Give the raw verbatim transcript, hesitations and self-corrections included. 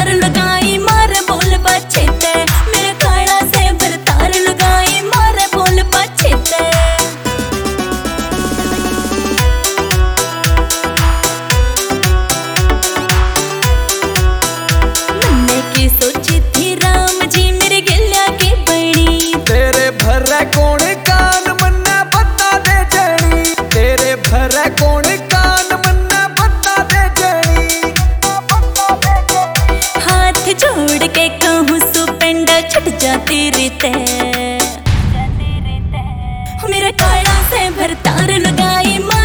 भरतार लगाई मारे बोल बचेते, मेरे काला से भरतार लगाई मारे बोल बचेते। मैंने की सोची थी राम जी मेरे गिल्या की बड़ी, तेरे भरे कौन कान मन्ना बता दे जड़ी, तेरे भरे कौन कान मन्ना बता दे जड़ी। हाथ जोड़ के कहूँ सुपेंडा छुट जाती रीते, मेरे काला से भरतार लगाई।